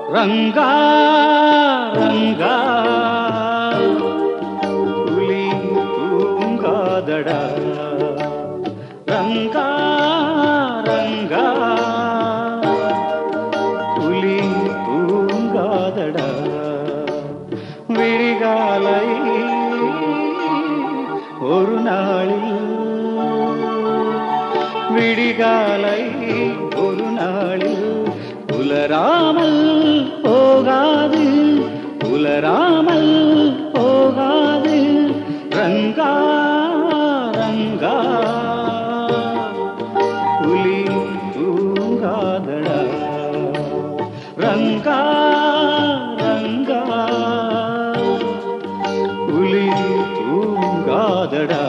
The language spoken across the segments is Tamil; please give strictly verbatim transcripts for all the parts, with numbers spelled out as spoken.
ரங்கா ரங்கா புலி தூங்காதடா ரங்கா ரங்கா புலி தூங்காதடா விடிகாலை ஒரு நாளில் விடிகாலை ஒரு நாளில் புலராமல் போகாது புலராமல் போகாது ரங்கா ரங்கா புலி தூங்காதடா ரங்கா ரங்கா புலி தூங்காதடா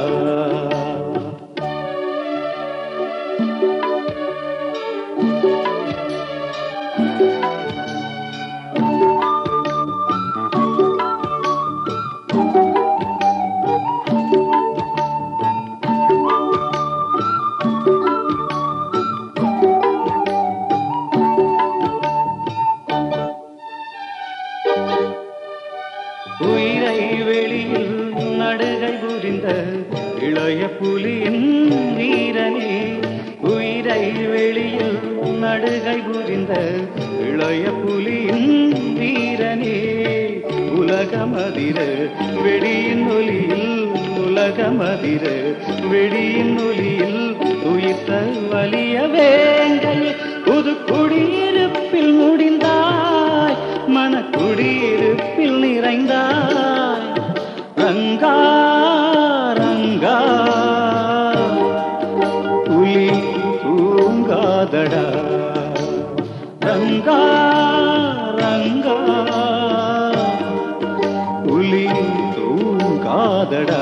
உயிரை வெளியில் நடுகை புரிந்த இளைய புலியின் வீரனே உயிரை வெளியில் நடுகை புரிந்த இளைய புலியின் வீரனே உலகமதிர வெடியின் ஒலியில் உலகமதிர வெடியின் ஒலியில் உயிர்த்த வலிய வேங்கை புது குடியிருப்பில் முடிந்தாய் மனக்குடியிருப்பில் நிறைந்தாய் ரங்கா ரங்கா புலி தூங்காதடா ரங்கா ரங்கா புலி தூங்காதடா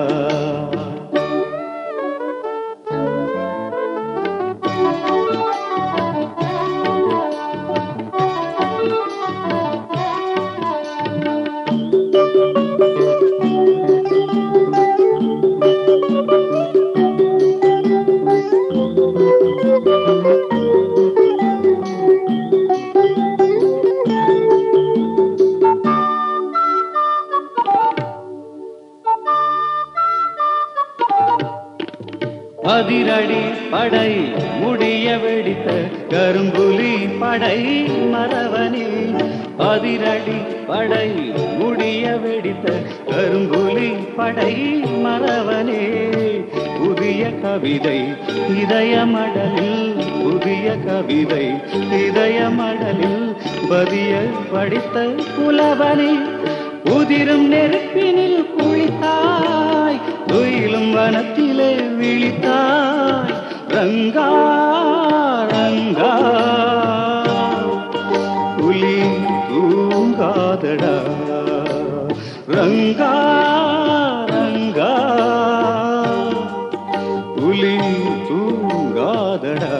அதிரடி படை முடிய வெடித்த கரும்புலி படை மறவனே அதிரடி படை முடிய வெடித்த கரும்புலி படை மறவனே புதிய கவிதை இதயமடலில் புதிய கவிதை இதயமடலில் பதிய படித்த புலவனே உதிரும் நெருப்பினில் குளித்தாய் துயிலும் வனத்திலே விழித்தாய் ரங்கா ரங்கா புலி தூங்காதடா ரங்கா ரங்கா புலி தூங்காதடா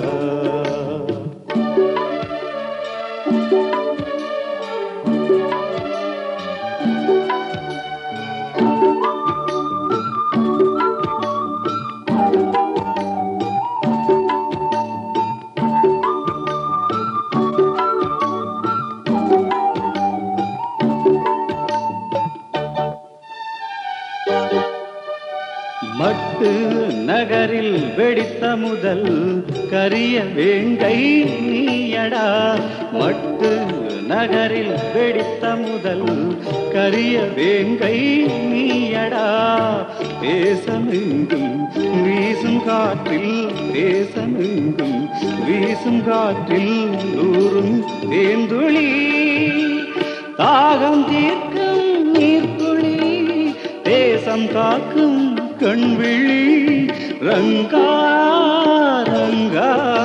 மட்டு நகரில் வெடித்த முதல் கரிய வேங்கை நீயடா மட்டு நகரில் வெடித்த முதல் கரிய வேங்கை நீயடா தேசமெங்கும் வீசும் காற்றில் தேசமெங்கும் வீசும் காற்றில் நூறும் தேந்துளி தாகம் தீர்க்கும் நீர்த்துளி தேசம் காக்கும் கண்விழி ரங்கா ரங்கா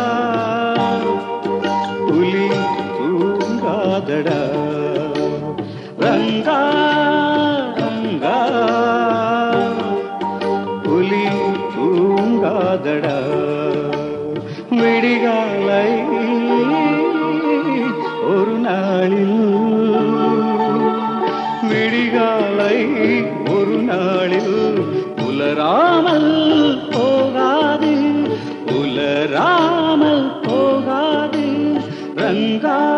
புலி தூங்காதடா ரங்கா ரங்கா புலி தூங்காதடா விடிகாலை ஒரு நாளில் விடிகாலை ஒரு நாளில் புலராமல் போகாது புலராமல் போகாது ரங்கா